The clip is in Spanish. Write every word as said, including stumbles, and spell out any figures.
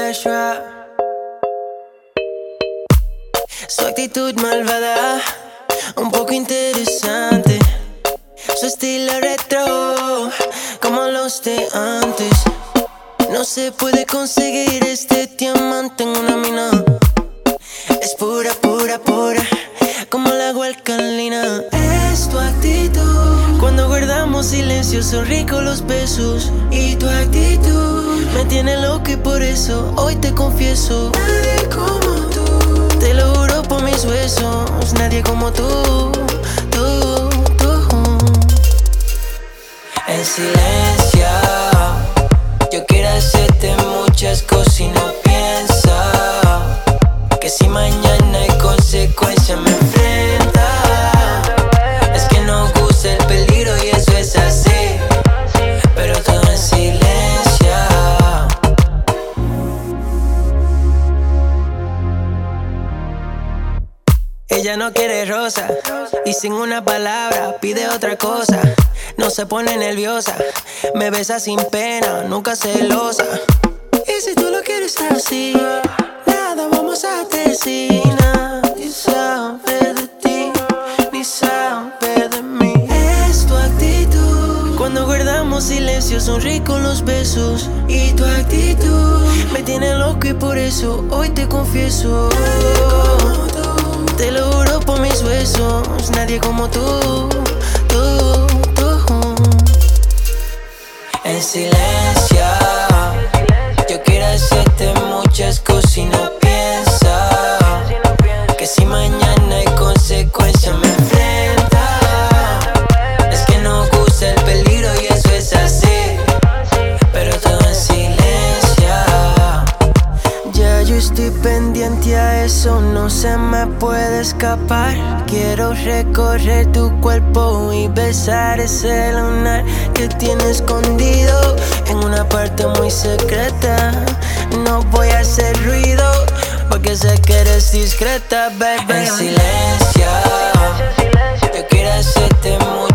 Joshua. Su actitud malvada, un poco interesante. Su estilo retro, como los de antes. No se puede conseguir este diamante en una mina. Es pura, pura, pura, como el agua alcalina. Es tu actitud. Cuando guardamos silencio son ricos los besos. Y tu actitud me tiene loco y por eso hoy te confieso. Nadie como tú, te lo juro por mis huesos. Nadie como tú, tú, tú. En silencio yo quiero hacerte muchas cosas y no piensa que si mañana hay consecuencias me enfrenta. Es que nos gusta el peligro y eso es así, pero todo en silencio. Ella no quiere rosa y sin una palabra pide otra cosa. No se pone nerviosa, me besa sin pena, nunca celosa. Y si tú lo quieres así, nada vamos a decir. Nadie sabe de ti, ni sabe de mí. Es tu actitud. Cuando guardamos silencio son ricos los besos. Y tu actitud me tiene loco y por eso hoy te confieso. Te lo juro por mis huesos. Nadie como tú, tú, tú. En silencio yo quiero hacerte muchas cosas y no piensa que si mañana hay consecuencias me enfrenta. Es que nos gusta el peligro y eso es así, pero todo en silencio. Ya yo estoy pendiente a eso, no se me puede escapar. Quiero recorrer tu cuerpo y besar ese lunar que tiene escondido en una parte muy secreta. No voy a hacer ruido porque sé que eres discreta, baby. En silencio yo quiero hacerte mucho